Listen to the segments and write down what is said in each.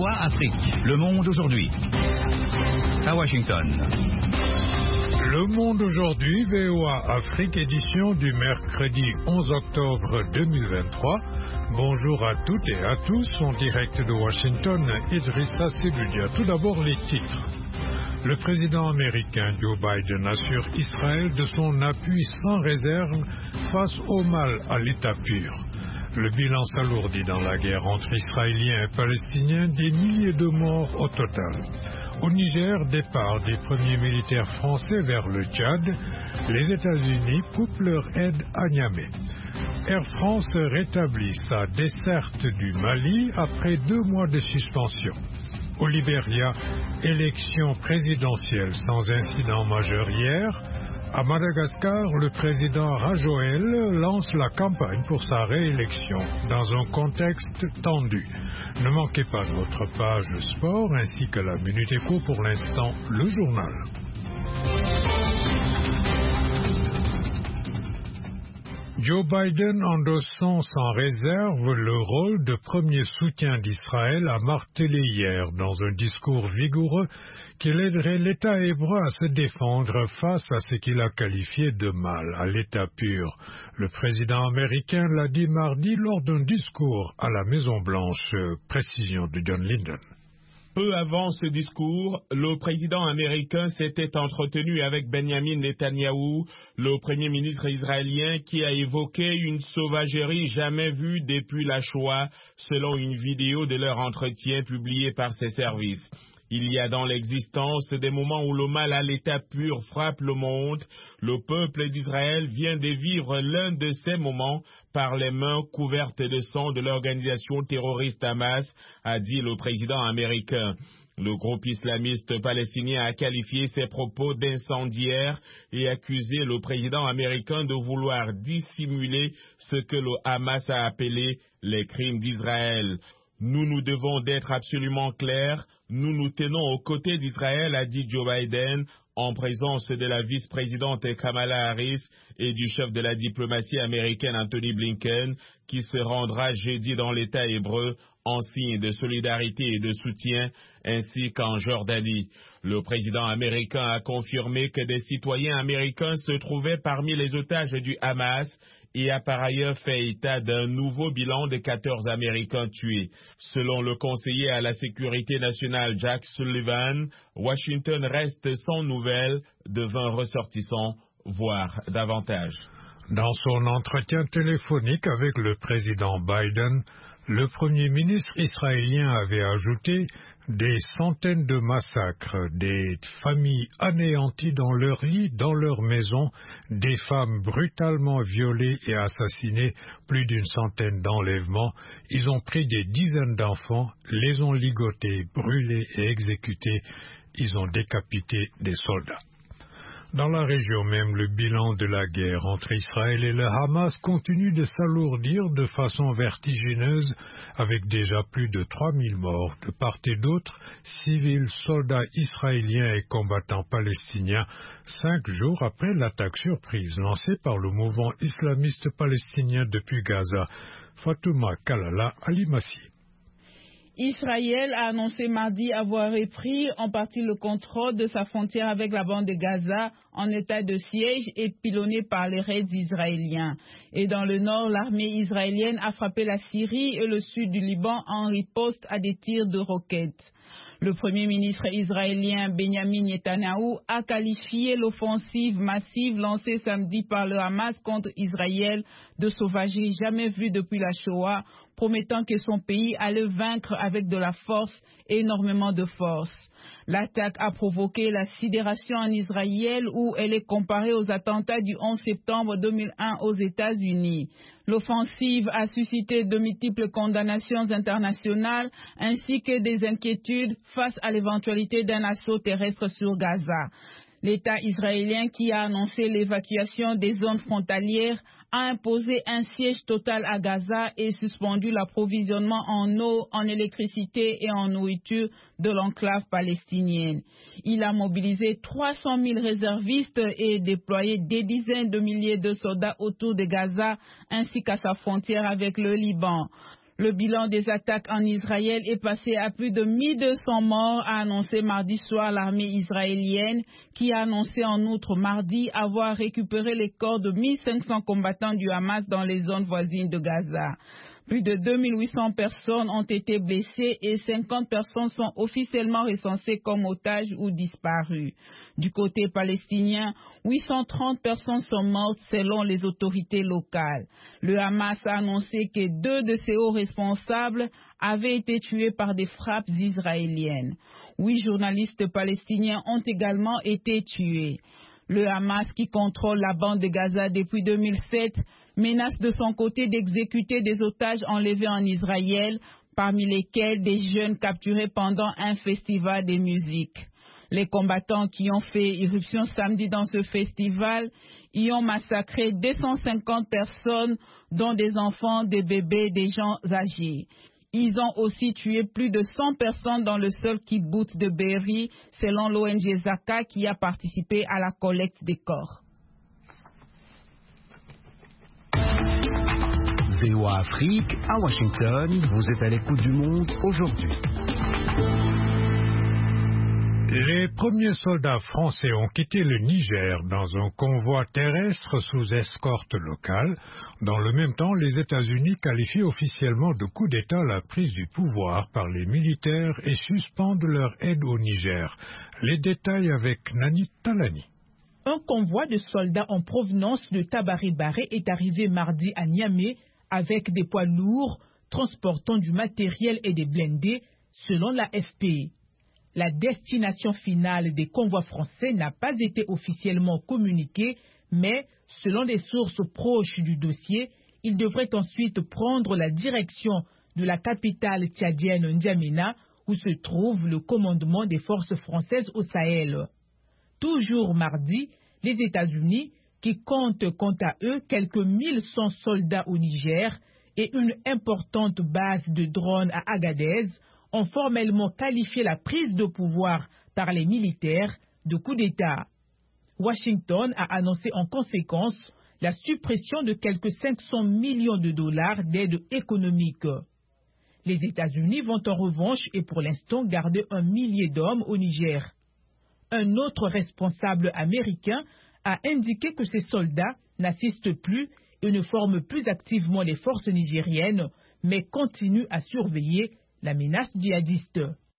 VOA Afrique, Le Monde aujourd'hui. À Washington. Le Monde aujourd'hui, VOA Afrique, édition du mercredi 11 octobre 2023. Bonjour à toutes et à tous, en direct de Washington, Idrissa Sebudia. Tout d'abord les titres. Le président américain Joe Biden assure Israël de son appui sans réserve face au mal à l'état pur. Le bilan s'alourdit dans la guerre entre Israéliens et Palestiniens, des milliers de morts au total. Au Niger, départ des premiers militaires français vers le Tchad, les États-Unis coupent leur aide à Niamey. Air France rétablit sa desserte du Mali après 2 mois de suspension. Au Libéria, élection présidentielle sans incident majeur hier. À Madagascar, le président Rajoelina lance la campagne pour sa réélection dans un contexte tendu. Ne manquez pas notre page sport ainsi que la Minute Éco, pour l'instant le journal. Joe Biden, endossant sans réserve le rôle de premier soutien d'Israël, a martelé hier dans un discours vigoureux qu'il aiderait l'État hébreu à se défendre face à ce qu'il a qualifié de mal à l'état pur. Le président américain l'a dit mardi lors d'un discours à la Maison-Blanche. Précision de John Linden. Peu avant ce discours, le président américain s'était entretenu avec Benjamin Netanyahou, le premier ministre israélien, qui a évoqué une sauvagerie jamais vue depuis la Shoah, selon une vidéo de leur entretien publiée par ses services. Il y a dans l'existence des moments où le mal à l'état pur frappe le monde. Le peuple d'Israël vient de vivre l'un de ces moments par les mains couvertes de sang de l'organisation terroriste Hamas, a dit le président américain. Le groupe islamiste palestinien a qualifié ses propos d'incendiaires et accusé le président américain de vouloir dissimuler ce que le Hamas a appelé les crimes d'Israël. Nous devons d'être absolument clairs, nous nous tenons aux côtés d'Israël, a dit Joe Biden, en présence de la vice-présidente Kamala Harris et du chef de la diplomatie américaine Anthony Blinken, qui se rendra jeudi dans l'État hébreu en signe de solidarité et de soutien, ainsi qu'en Jordanie. Le président américain a confirmé que des citoyens américains se trouvaient parmi les otages du Hamas et a par ailleurs fait état d'un nouveau bilan de 14 Américains tués. Selon le conseiller à la sécurité nationale Jack Sullivan, Washington reste sans nouvelles de 20 ressortissants, voire davantage. Dans son entretien téléphonique avec le président Biden, le premier ministre israélien avait ajouté des centaines de massacres, des familles anéanties dans leur lit, dans leur maison, des femmes brutalement violées et assassinées, plus d'une centaine d'enlèvements. Ils ont pris des dizaines d'enfants, les ont ligotés, brûlés et exécutés. Ils ont décapité des soldats. Dans la région même, le bilan de la guerre entre Israël et le Hamas continue de s'alourdir de façon vertigineuse, avec déjà plus de 3000 morts de part et d'autre, civils, soldats israéliens et combattants palestiniens, 5 jours après l'attaque surprise lancée par le mouvement islamiste palestinien depuis Gaza. Fatouma Kalala Alimassi. Israël a annoncé mardi avoir repris en partie le contrôle de sa frontière avec la bande de Gaza en état de siège et pilonné par les raids israéliens. Et dans le nord, l'armée israélienne a frappé la Syrie et le sud du Liban en riposte à des tirs de roquettes. Le premier ministre israélien Benjamin Netanyahou a qualifié l'offensive massive lancée samedi par le Hamas contre Israël de sauvagerie jamais vue depuis la Shoah, promettant que son pays allait vaincre avec de la force et énormément de force. L'attaque a provoqué la sidération en Israël où elle est comparée aux attentats du 11 septembre 2001 aux États-Unis. L'offensive a suscité de multiples condamnations internationales ainsi que des inquiétudes face à l'éventualité d'un assaut terrestre sur Gaza. L'État israélien, qui a annoncé l'évacuation des zones frontalières, a imposé un siège total à Gaza et suspendu l'approvisionnement en eau, en électricité et en nourriture de l'enclave palestinienne. Il a mobilisé 300 000 réservistes et déployé des dizaines de milliers de soldats autour de Gaza ainsi qu'à sa frontière avec le Liban. Le bilan des attaques en Israël est passé à plus de 1200 morts, a annoncé mardi soir l'armée israélienne, qui a annoncé en outre mardi avoir récupéré les corps de 1500 combattants du Hamas dans les zones voisines de Gaza. Plus de 2800 personnes ont été blessées et 50 personnes sont officiellement recensées comme otages ou disparues. Du côté palestinien, 830 personnes sont mortes selon les autorités locales. Le Hamas a annoncé que 2 de ses hauts responsables avaient été tués par des frappes israéliennes. 8 journalistes palestiniens ont également été tués. Le Hamas, qui contrôle la bande de Gaza depuis 2007, menace de son côté d'exécuter des otages enlevés en Israël, parmi lesquels des jeunes capturés pendant un festival de musique. Les combattants qui ont fait irruption samedi dans ce festival y ont massacré 250 personnes, dont des enfants, des bébés, des gens âgés. Ils ont aussi tué plus de 100 personnes dans le seul kibbutz de Be'eri, selon l'ONG Zaka, qui a participé à la collecte des corps. VOA Afrique, à Washington, vous êtes à l'écoute du monde aujourd'hui. Les premiers soldats français ont quitté le Niger dans un convoi terrestre sous escorte locale. Dans le même temps, les États-Unis qualifient officiellement de coup d'État la prise du pouvoir par les militaires et suspendent leur aide au Niger. Les détails avec Nani Talani. Un convoi de soldats en provenance de Tabaré-Baré est arrivé mardi à Niamey avec des poids lourds transportant du matériel et des blindés, selon l'AFP. La destination finale des convois français n'a pas été officiellement communiquée, mais, selon des sources proches du dossier, ils devraient ensuite prendre la direction de la capitale tchadienne N'Djamena, où se trouve le commandement des forces françaises au Sahel. Toujours mardi, les États-Unis, qui comptent quant à eux quelques 1100 soldats au Niger et une importante base de drones à Agadez, ont formellement qualifié la prise de pouvoir par les militaires de coup d'État. Washington a annoncé en conséquence la suppression de quelques 500 millions de dollars d'aide économique. Les États-Unis vont en revanche et pour l'instant garder 1 millier d'hommes au Niger. Un autre responsable américain a indiqué que ces soldats n'assistent plus et ne forment plus activement les forces nigériennes, mais continuent à surveiller la menace djihadiste.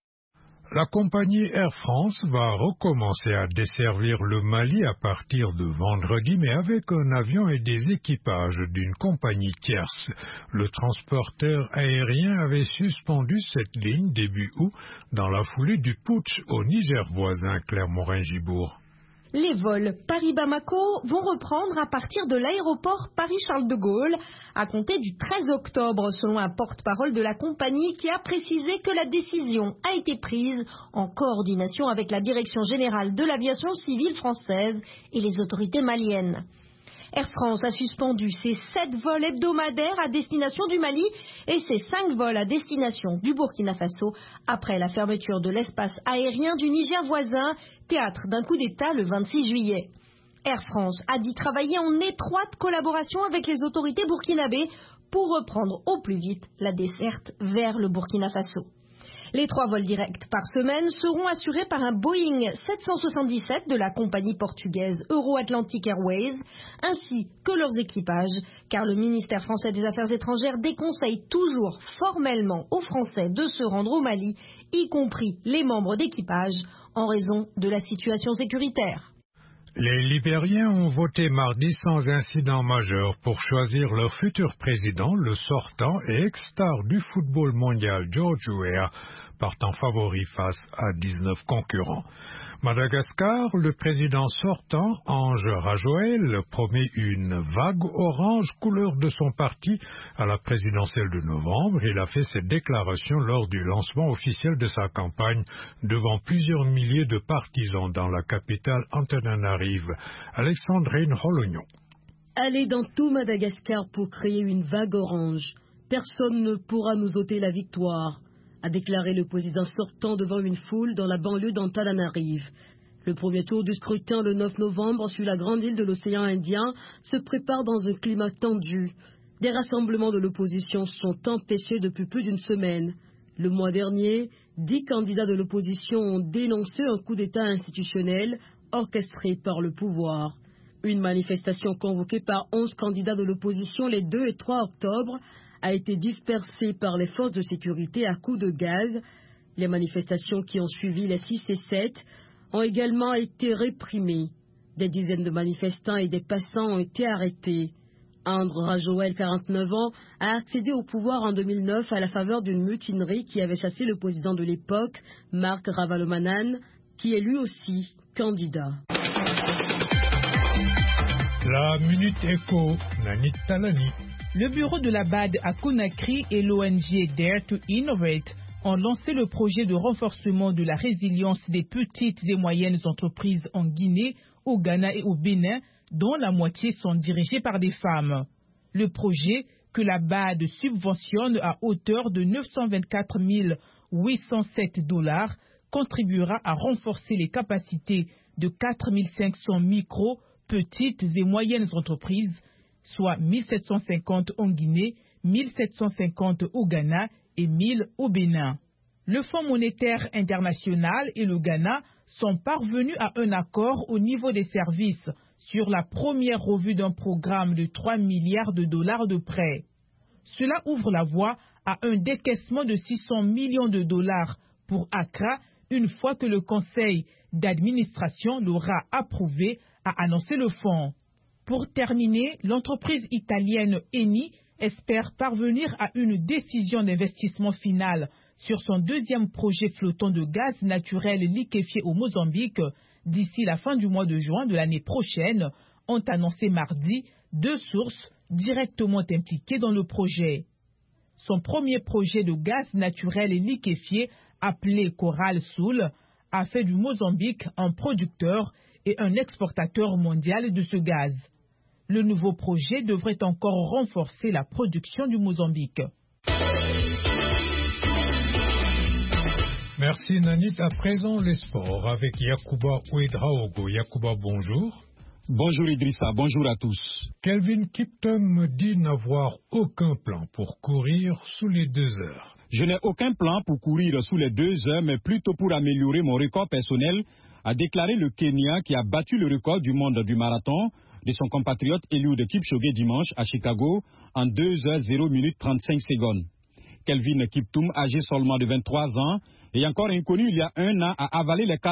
La compagnie Air France va recommencer à desservir le Mali à partir de vendredi, mais avec un avion et des équipages d'une compagnie tierce. Le transporteur aérien avait suspendu cette ligne début août dans la foulée du putsch au Niger voisin, Claire Morin-Gibourg. Les vols Paris-Bamako vont reprendre à partir de l'aéroport Paris-Charles de Gaulle à compter du 13 octobre, selon un porte-parole de la compagnie qui a précisé que la décision a été prise en coordination avec la Direction générale de l'aviation civile française et les autorités maliennes. Air France a suspendu ses 7 vols hebdomadaires à destination du Mali et ses 5 vols à destination du Burkina Faso après la fermeture de l'espace aérien du Niger voisin, théâtre d'un coup d'État le 26 juillet. Air France a dit travailler en étroite collaboration avec les autorités burkinabées pour reprendre au plus vite la desserte vers le Burkina Faso. Les 3 vols directs par semaine seront assurés par un Boeing 777 de la compagnie portugaise Euro-Atlantic Airways, ainsi que leurs équipages, car le ministère français des Affaires étrangères déconseille toujours formellement aux Français de se rendre au Mali, y compris les membres d'équipage, en raison de la situation sécuritaire. Les Libériens ont voté mardi sans incident majeur pour choisir leur futur président, le sortant et ex-star du football mondial George Weah, partant favori face à 19 concurrents. Madagascar, le président sortant, Ange Rajoelina, promet une vague orange couleur de son parti à la présidentielle de novembre. Il a fait cette déclaration lors du lancement officiel de sa campagne devant plusieurs milliers de partisans dans la capitale Antananarive. Alexandrine Holognon. Allez dans tout Madagascar pour créer une vague orange. Personne ne pourra nous ôter la victoire, a déclaré le président sortant devant une foule dans la banlieue d'Antananarive. Le premier tour du scrutin le 9 novembre sur la grande île de l'océan Indien se prépare dans un climat tendu. Des rassemblements de l'opposition sont empêchés depuis plus d'une semaine. Le mois dernier, 10 candidats de l'opposition ont dénoncé un coup d'État institutionnel orchestré par le pouvoir. Une manifestation convoquée par 11 candidats de l'opposition les 2 et 3 octobre a été dispersée par les forces de sécurité à coups de gaz. Les manifestations qui ont suivi les 6 et 7 ont également été réprimées. Des dizaines de manifestants et des passants ont été arrêtés. André Rajoel, 49 ans, a accédé au pouvoir en 2009 à la faveur d'une mutinerie qui avait chassé le président de l'époque, Marc Ravalomanane, qui est lui aussi candidat. La Minute Éco, Nanit Talani. Le bureau de la BAD à Conakry et l'ONG Dare to Innovate ont lancé le projet de renforcement de la résilience des petites et moyennes entreprises en Guinée, au Ghana et au Bénin, dont la moitié sont dirigées par des femmes. Le projet, que la BAD subventionne à hauteur de 924 807 $, contribuera à renforcer les capacités de 4 500 micro, petites et moyennes entreprises, soit 1750 en Guinée, 1750 au Ghana et 1000 au Bénin. Le Fonds monétaire international et le Ghana sont parvenus à un accord au niveau des services sur la première revue d'un programme de 3 milliards de dollars de prêts. Cela ouvre la voie à un décaissement de 600 millions de dollars pour Accra une fois que le conseil d'administration l'aura approuvé, a annoncé le fonds. Pour terminer, l'entreprise italienne Eni espère parvenir à une décision d'investissement finale sur son deuxième projet flottant de gaz naturel liquéfié au Mozambique d'ici la fin du mois de juin de l'année prochaine, ont annoncé mardi 2 sources directement impliquées dans le projet. Son premier projet de gaz naturel liquéfié, appelé Coral Sul, a fait du Mozambique un producteur et un exportateur mondial de ce gaz. Le nouveau projet devrait encore renforcer la production du Mozambique. Merci Nanit. À présent, les sports avec Yacouba Ouedraogo. Yacouba, bonjour. Bonjour Idrissa, bonjour à tous. Kelvin Kiptum dit n'avoir aucun plan pour courir sous les 2 heures. Je n'ai aucun plan pour courir sous les 2 heures, mais plutôt pour améliorer mon record personnel, a déclaré le Kenya qui a battu le record du monde du marathon de son compatriote Eliud Kipchoge dimanche à Chicago en 2 heures 0 minutes 35 secondes. Kelvin Kiptum, âgé seulement de 23 ans, et encore inconnu il y a 1 an, a avalé les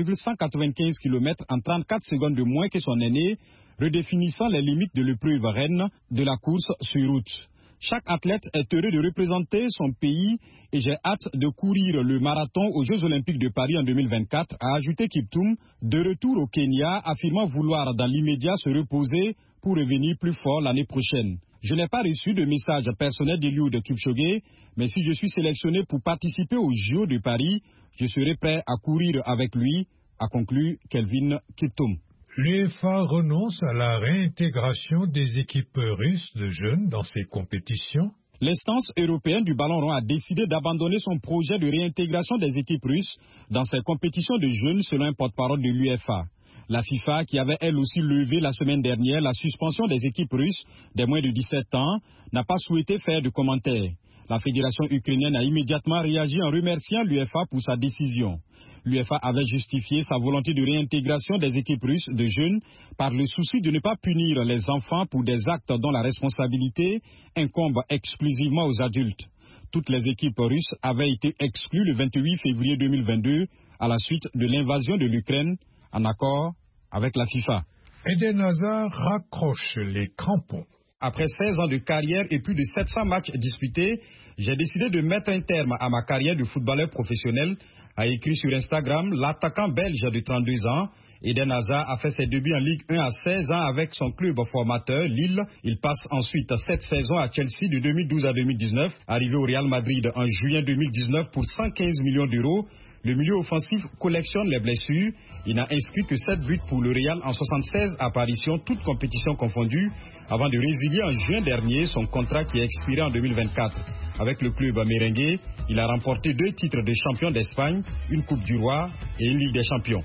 42,195 km en 34 secondes de moins que son aîné, redéfinissant les limites de l'épreuve reine de la course sur route. Chaque athlète est heureux de représenter son pays et j'ai hâte de courir le marathon aux Jeux Olympiques de Paris en 2024, a ajouté Kiptum, de retour au Kenya, affirmant vouloir dans l'immédiat se reposer pour revenir plus fort l'année prochaine. Je n'ai pas reçu de message personnel d'Eliud Kipchoge, mais si je suis sélectionné pour participer aux Jeux de Paris, je serai prêt à courir avec lui, a conclu Kelvin Kiptum. L'UEFA renonce à la réintégration des équipes russes de jeunes dans ces compétitions. L'instance européenne du ballon rond a décidé d'abandonner son projet de réintégration des équipes russes dans ces compétitions de jeunes selon un porte-parole de l'UEFA. La FIFA, qui avait elle aussi levé la semaine dernière la suspension des équipes russes des moins de 17 ans, n'a pas souhaité faire de commentaires. La fédération ukrainienne a immédiatement réagi en remerciant l'UEFA pour sa décision. L'UEFA avait justifié sa volonté de réintégration des équipes russes de jeunes par le souci de ne pas punir les enfants pour des actes dont la responsabilité incombe exclusivement aux adultes. Toutes les équipes russes avaient été exclues le 28 février 2022 à la suite de l'invasion de l'Ukraine, en accord avec la FIFA. Eden Hazard raccroche les crampons. Après 16 ans de carrière et plus de 700 matchs disputés, j'ai décidé de mettre un terme à ma carrière de footballeur professionnel, a écrit sur Instagram l'attaquant belge de 32 ans. Eden Hazard a fait ses débuts en Ligue 1 à 16 ans avec son club formateur, Lille. Il passe ensuite 7 saisons à Chelsea de 2012 à 2019, arrivé au Real Madrid en juillet 2019 pour 115 millions d'euros. Le milieu offensif collectionne les blessures. Il n'a inscrit que 7 buts pour le Real en 76 apparitions, toutes compétitions confondues, avant de résilier en juin dernier son contrat qui expirait en 2024. Avec le club merengue, il a remporté 2 titres de champion d'Espagne, une Coupe du Roi et une Ligue des Champions.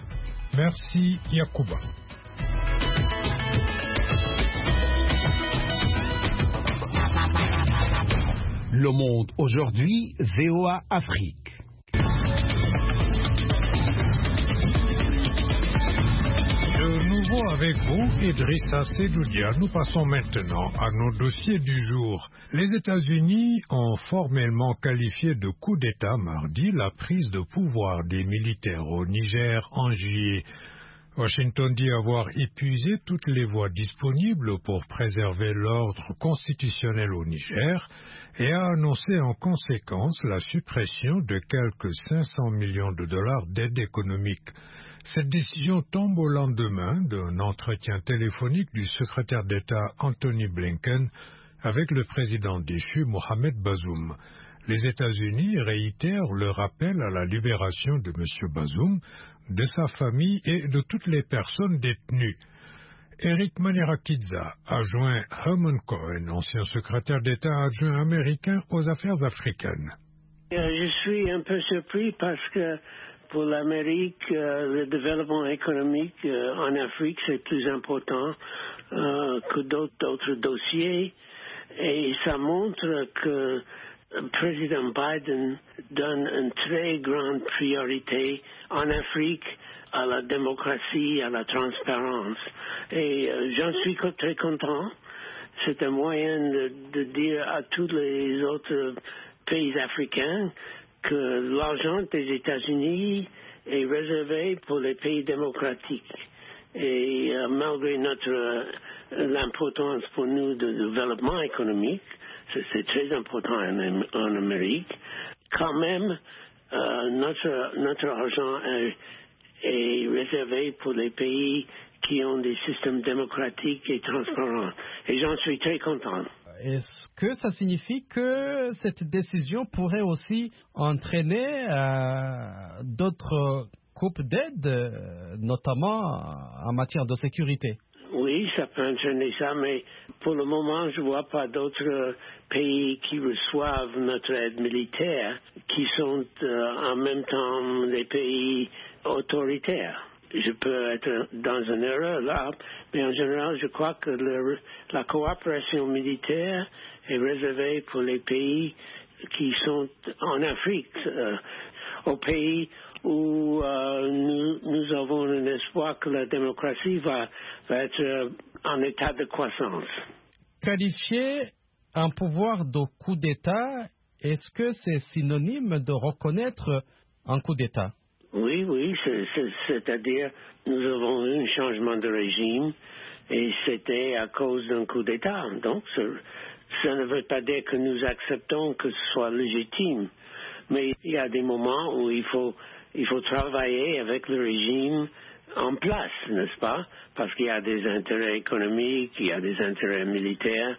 Merci Yacouba. Le Monde aujourd'hui, VOA Afrique. De nouveau avec vous, Idrissa Sedoudia. Nous passons maintenant à nos dossiers du jour. Les États-Unis ont formellement qualifié de coup d'État mardi la prise de pouvoir des militaires au Niger en juillet. Washington dit avoir épuisé toutes les voies disponibles pour préserver l'ordre constitutionnel au Niger et a annoncé en conséquence la suppression de quelques 500 millions de dollars d'aide économique. Cette décision tombe au lendemain d'un entretien téléphonique du secrétaire d'État Anthony Blinken avec le président déchu Mohamed Bazoum. Les États-Unis réitèrent leur appel à la libération de M. Bazoum, de sa famille et de toutes les personnes détenues. Eric Manirakidza a joint Herman Cohen, ancien secrétaire d'État adjoint américain aux affaires africaines. Je suis un peu surpris parce que pour l'Amérique, le développement économique en Afrique, c'est plus important que d'autres dossiers. Et ça montre que le président Biden donne une très grande priorité en Afrique à la démocratie, à la transparence. Et j'en suis très content. C'est un moyen de dire à tous les autres pays africains que l'argent des États-Unis est réservé pour les pays démocratiques. Et malgré l'importance pour nous de développement économique, c'est très important en Amérique, quand même, notre argent est réservé pour les pays qui ont des systèmes démocratiques et transparents. Et j'en suis très content. Est-ce que ça signifie que cette décision pourrait aussi entraîner d'autres coupes d'aide, notamment en matière de sécurité? Oui, ça peut entraîner ça, mais pour le moment, je ne vois pas d'autres pays qui reçoivent notre aide militaire qui sont en même temps des pays autoritaires. Je peux être dans une erreur là, mais en général, je crois que la coopération militaire est réservée pour les pays qui sont en Afrique, aux pays où nous avons un espoir que la démocratie va être en état de croissance. Qualifier un pouvoir de coup d'État, est-ce que c'est synonyme de reconnaître un coup d'État? Oui, c'est-à-dire nous avons eu un changement de régime et c'était à cause d'un coup d'État. Donc, ça ne veut pas dire que nous acceptons que ce soit légitime. Mais il y a des moments où il faut travailler avec le régime en place, n'est-ce pas? Parce qu'il y a des intérêts économiques, il y a des intérêts militaires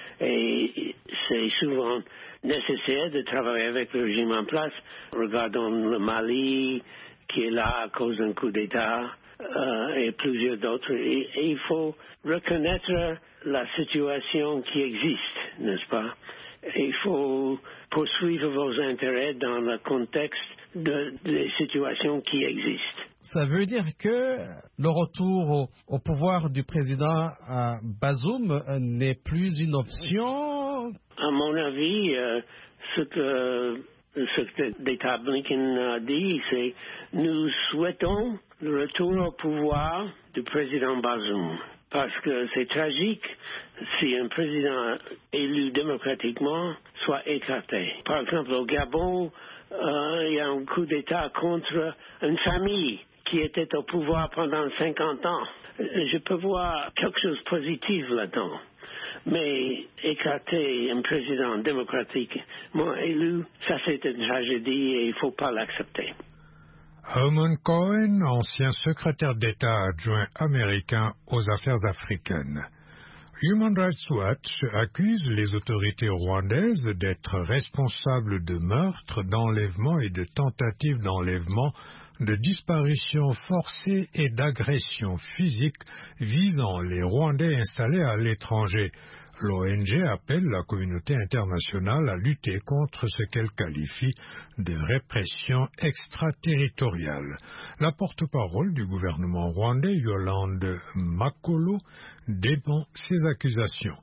et c'est souvent nécessaire de travailler avec le régime en place. Regardons le Mali qui est là à cause d'un coup d'État et plusieurs d'autres. Et il faut reconnaître la situation qui existe, n'est-ce pas? Et il faut poursuivre vos intérêts dans le contexte des situations qui existent. Ça veut dire que le retour au pouvoir du président Bazoum n'est plus une option? À mon avis, ce que le secrétaire d'État Blinken a dit, c'est nous souhaitons le retour au pouvoir du président Bazoum. Parce que c'est tragique si un président élu démocratiquement soit écarté. Par exemple, au Gabon, il y a un coup d'État contre une famille qui était au pouvoir pendant 50 ans. Je peux voir quelque chose de positif là-dedans. Mais écarter un président démocratiquement élu, ça c'est une tragédie et il ne faut pas l'accepter. Herman Cohen, ancien secrétaire d'État adjoint américain aux affaires africaines. Human Rights Watch accuse les autorités rwandaises d'être responsables de meurtres, d'enlèvements et de tentatives d'enlèvement, de disparitions forcées et d'agressions physiques visant les Rwandais installés à l'étranger. L'ONG appelle la communauté internationale à lutter contre ce qu'elle qualifie de répression extraterritoriale. La porte-parole du gouvernement rwandais, Yolande Makolo, dément ces accusations.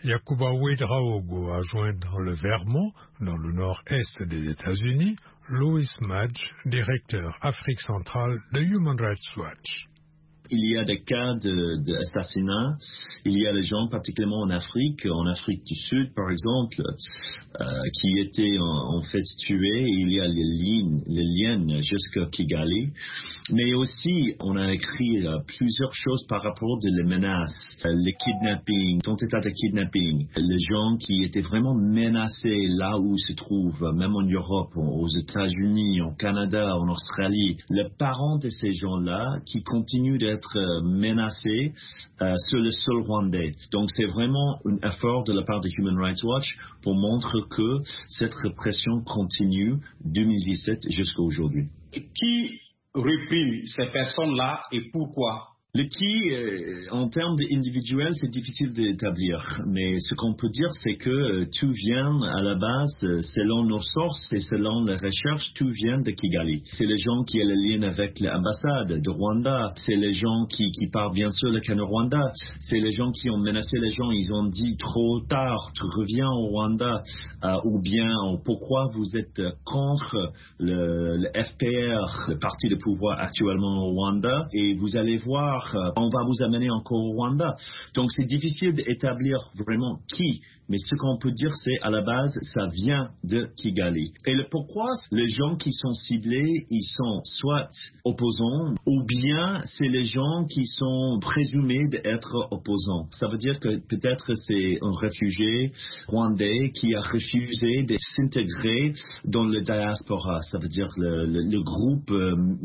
Yakuba Ouedraogo a joint dans le Vermont, dans le nord-est des États-Unis, Louis Madge, directeur Afrique centrale de Human Rights Watch. Il y a des cas d'assassinat, il y a des gens particulièrement en Afrique du Sud par exemple, qui étaient en fait tués. Il y a les liens jusqu'à Kigali. Mais aussi, on a écrit plusieurs choses par rapport aux menaces, les kidnappings, tentatives de kidnapping, les gens qui étaient vraiment menacés là où ils se trouvent, même en Europe, aux États-Unis, au Canada, en Australie. Les parents de ces gens-là qui continuent d'être menacés sur le sol rwandais. Donc c'est vraiment un effort de la part de Human Rights Watch pour montrer que cette répression continue 2017 jusqu'à aujourd'hui. Qui réprime ces personnes-là et pourquoi? Le qui, en termes individuels, c'est difficile d'établir. Mais ce qu'on peut dire, c'est que tout vient à la base, selon nos sources et selon les recherches, tout vient de Kigali. C'est les gens qui ont le lien avec l'ambassade de Rwanda. C'est les gens qui parlent bien sûr le Rwanda. C'est les gens qui ont menacé les gens. Ils ont dit trop tard, tu reviens au Rwanda. Ou bien, pourquoi vous êtes contre le FPR, le parti de pouvoir actuellement au Rwanda. Et vous allez voir, on va vous amener encore au Rwanda. Donc c'est difficile d'établir vraiment qui, mais ce qu'on peut dire c'est à la base ça vient de Kigali. Et le pourquoi, les gens qui sont ciblés, ils sont soit opposants ou bien c'est les gens qui sont présumés d'être opposants. Ça veut dire que peut-être c'est un réfugié rwandais qui a refusé de s'intégrer dans le diaspora. Ça veut dire le groupe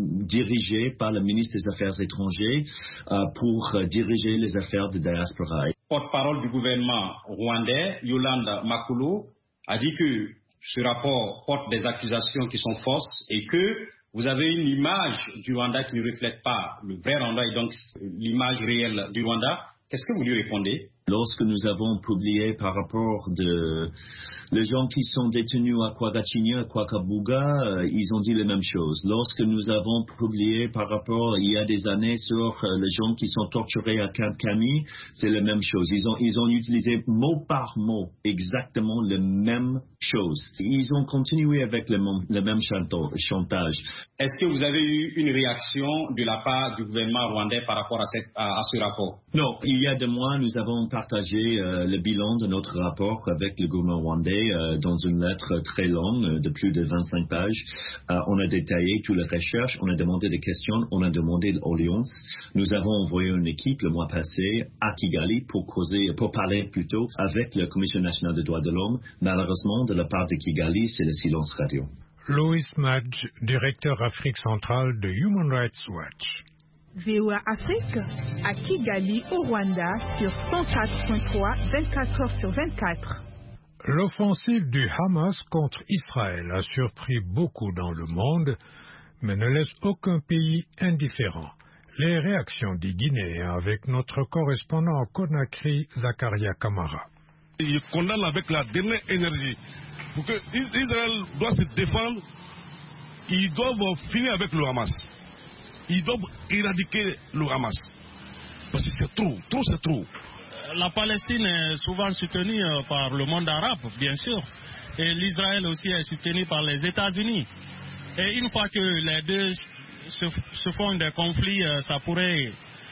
dirigé par le ministre des Affaires étrangères pour diriger les affaires de diaspora. Porte-parole du gouvernement rwandais, Yolande Makolo, a dit que ce rapport porte des accusations qui sont fausses et que vous avez une image du Rwanda qui ne reflète pas le vrai Rwanda et donc l'image réelle du Rwanda. Qu'est-ce que vous lui répondez? Lorsque nous avons publié par rapport de les gens qui sont détenus à Kwagachinya, à Kwakabuga, ils ont dit la même chose. Lorsque nous avons publié par rapport, il y a des années, sur les gens qui sont torturés à Camp Kami, c'est la même chose. Ils ont utilisé mot par mot exactement la même chose. Ils ont continué avec le même chantage. Est-ce que vous avez eu une réaction de la part du gouvernement rwandais par rapport à ce rapport? Non, il y a 2 mois, nous avons partagé le bilan de notre rapport avec le gouvernement rwandais dans une lettre très longue de plus de 25 pages. On a détaillé toutes les recherches, on a demandé des questions, on a demandé l'audience. Nous avons envoyé une équipe le mois passé à Kigali pour parler plutôt avec la Commission nationale des droits de l'homme. Malheureusement, de la part de Kigali, c'est le silence radio. Louis Madge, directeur Afrique centrale de Human Rights Watch. VOA Afrique à Kigali au Rwanda sur 104.3, 24 heures sur 24. L'offensive du Hamas contre Israël a surpris beaucoup dans le monde, mais ne laisse aucun pays indifférent. Les réactions des Guinéens avec notre correspondant à Conakry, Zakaria Kamara. Il condamne avec la dernière énergie. Pour que Israël doit se défendre, ils doivent finir avec le Hamas. Ils doivent éradiquer le Hamas. Parce que c'est trop c'est trop. La Palestine est souvent soutenue par le monde arabe, bien sûr. Et l'Israël aussi est soutenu par les États-Unis. Et une fois que les deux se font des conflits, ça pourrait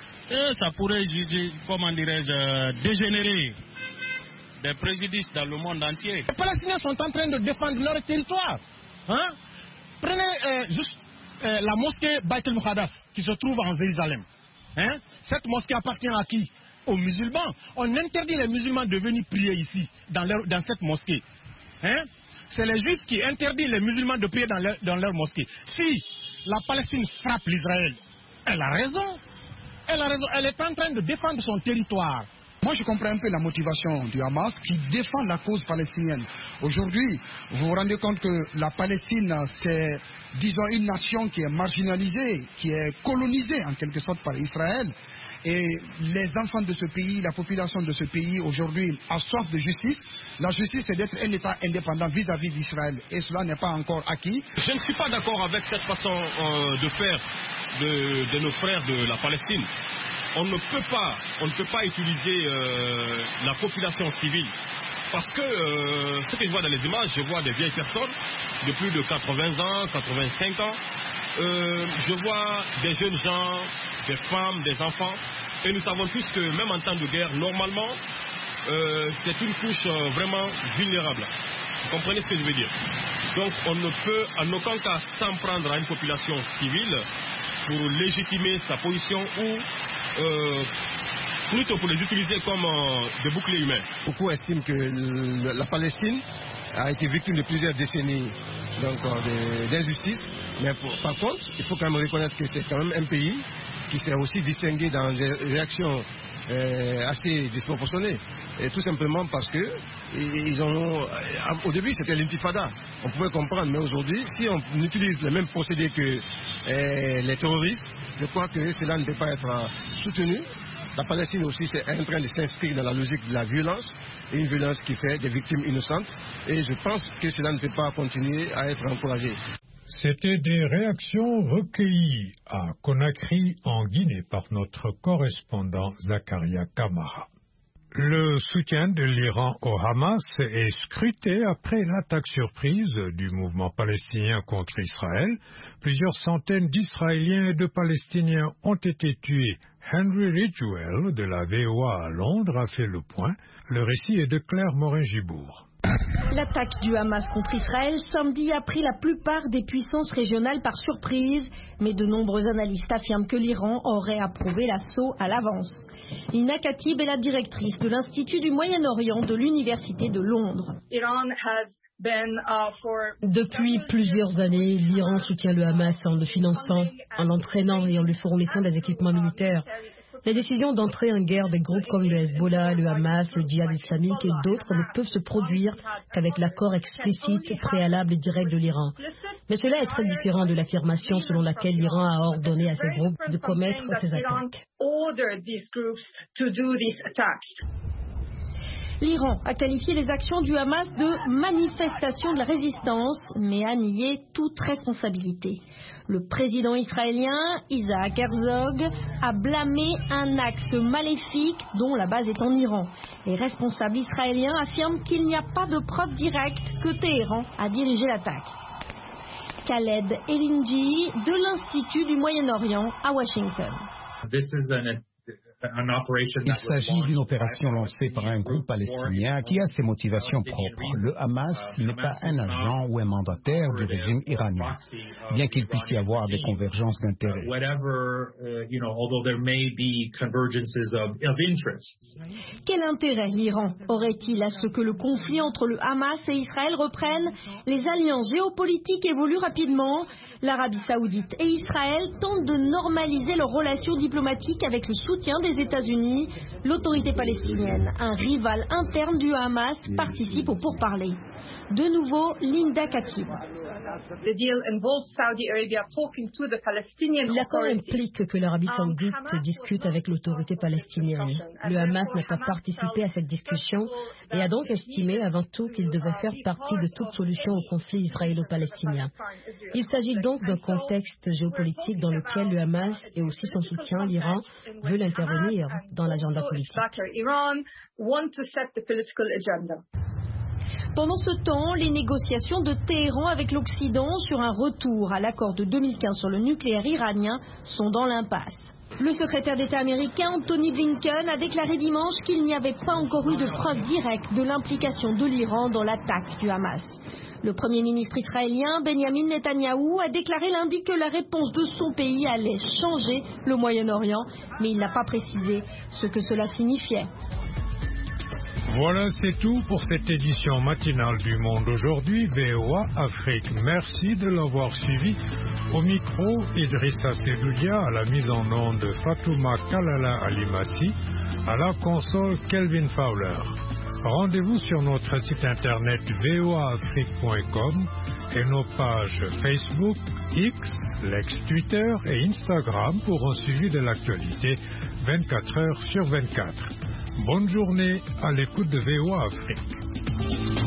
comment dirais-je, dégénérer des préjudices dans le monde entier. Les Palestiniens sont en train de défendre leur territoire. Hein? Prenez juste la mosquée Beit el-Muqaddas qui se trouve en Jérusalem. Hein? Cette mosquée appartient à qui? Aux musulmans. On interdit les musulmans de venir prier ici, dans cette mosquée. Hein? C'est les juifs qui interdisent les musulmans de prier dans leur mosquée. Si la Palestine frappe l'Israël, elle a raison. Elle est en train de défendre son territoire. Moi, je comprends un peu la motivation du Hamas qui défend la cause palestinienne. Aujourd'hui, vous vous rendez compte que la Palestine, c'est, disons, une nation qui est marginalisée, qui est colonisée en quelque sorte par Israël. Et les enfants de ce pays, la population de ce pays aujourd'hui a soif de justice. La justice, c'est d'être un État indépendant vis-à-vis d'Israël. Et cela n'est pas encore acquis. Je ne suis pas d'accord avec cette façon de faire de nos frères de la Palestine. on ne peut pas utiliser la population civile. Parce que ce que je vois dans les images, je vois des vieilles personnes de plus de 80 ans, 85 ans. Je vois des jeunes gens, des femmes, des enfants. Et nous savons tous que même en temps de guerre, normalement, c'est une couche vraiment vulnérable. Vous comprenez ce que je veux dire? Donc on ne peut en aucun cas s'en prendre à une population civile pour légitimer sa position ou plutôt pour les utiliser comme des boucliers humains. Beaucoup estiment que la Palestine a été victime de plusieurs décennies d'injustice. Mais par contre, il faut quand même reconnaître que c'est quand même un pays qui s'est aussi distingué dans des réactions assez disproportionnées. Et tout simplement parce que au début c'était l'intifada, on pouvait comprendre, mais aujourd'hui, si on utilise les mêmes procédés que les terroristes, je crois que cela ne peut pas être soutenu. La Palestine aussi est en train de s'inscrire dans la logique de la violence, et une violence qui fait des victimes innocentes. Et je pense que cela ne peut pas continuer à être encouragé. C'était des réactions recueillies à Conakry, en Guinée, par notre correspondant Zakaria Kamara. Le soutien de l'Iran au Hamas est scruté après l'attaque surprise du mouvement palestinien contre Israël. Plusieurs centaines d'Israéliens et de Palestiniens ont été tués. Henry Ridgwell de la VOA à Londres a fait le point. Le récit est de Claire Morin-Gibourg. L'attaque du Hamas contre Israël samedi a pris la plupart des puissances régionales par surprise, mais de nombreux analystes affirment que l'Iran aurait approuvé l'assaut à l'avance. Ina Khatib est la directrice de l'Institut du Moyen-Orient de l'Université de Londres. Depuis plusieurs années, l'Iran soutient le Hamas en le finançant, en l'entraînant et en lui fournissant des équipements militaires. Les décisions d'entrer en guerre des groupes comme le Hezbollah, le Hamas, le Djihad islamique et d'autres ne peuvent se produire qu'avec l'accord explicite, préalable et direct de l'Iran. Mais cela est très différent de l'affirmation selon laquelle l'Iran a ordonné à ces groupes de commettre ces attaques. L'Iran a qualifié les actions du Hamas de manifestation de la résistance, mais a nié toute responsabilité. Le président israélien, Isaac Herzog, a blâmé un axe maléfique dont la base est en Iran. Les responsables israéliens affirment qu'il n'y a pas de preuve directe que Téhéran a dirigé l'attaque. Khaled Elinji de l'Institut du Moyen-Orient à Washington. Il s'agit d'une opération lancée par un groupe palestinien qui a ses motivations propres. Le Hamas n'est pas un agent ou un mandataire du régime iranien, bien qu'il puisse y avoir des convergences d'intérêts. Quel intérêt l'Iran aurait-il à ce que le conflit entre le Hamas et Israël reprenne? Les alliances géopolitiques évoluent rapidement. L'Arabie Saoudite et Israël tentent de normaliser leurs relations diplomatiques avec le soutien des États-Unis. L'autorité palestinienne, un rival interne du Hamas, participe aux pourparlers. De nouveau, Linda Khatib. L'accord implique que l'Arabie Saoudite discute avec l'autorité palestinienne. Le Hamas n'a pas participé à cette discussion et a donc estimé avant tout qu'il devait faire partie de toute solution au conflit israélo-palestinien. Il s'agit donc d'un contexte géopolitique dans lequel le Hamas et aussi son soutien à l'Iran veulent intervenir dans l'agenda politique. Pendant ce temps, les négociations de Téhéran avec l'Occident sur un retour à l'accord de 2015 sur le nucléaire iranien sont dans l'impasse. Le secrétaire d'État américain Antony Blinken a déclaré dimanche qu'il n'y avait pas encore eu de preuve directe de l'implication de l'Iran dans l'attaque du Hamas. Le Premier ministre israélien Benjamin Netanyahou a déclaré lundi que la réponse de son pays allait changer le Moyen-Orient, mais il n'a pas précisé ce que cela signifiait. Voilà, c'est tout pour cette édition matinale du Monde aujourd'hui, VOA Afrique. Merci de l'avoir suivi. Au micro, Idrissa Sedoudia, à la mise en onde Fatouma Kalala Alimati, à la console Kelvin Fowler. Rendez-vous sur notre site internet voaafrique.com et nos pages Facebook, X, l'ex-Twitter et Instagram pour un suivi de l'actualité 24 heures sur 24. Bonne journée à l'écoute de VOA Afrique.